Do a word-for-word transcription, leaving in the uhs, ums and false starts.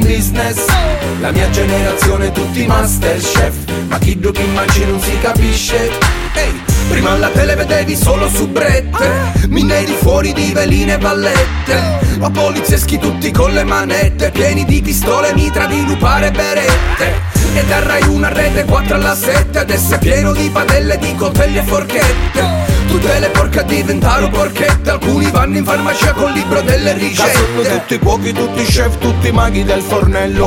business. La mia generazione tutti Masterchef, ma chi do chi mangi non si capisce. Ehi, prima alla tele vedevi solo subrette, mineri fuori di veline e pallette, ma polizieschi tutti con le manette, pieni di pistole, mitra di lupare e berette. E da Rai una rete quattro alla sette, adesso è pieno di padelle, di coltelli e forchette. Tutte le porche diventano porchette, alcuni vanno in farmacia col libro delle ricette. Sono tutti cuochi, tutti chef, tutti maghi del fornello.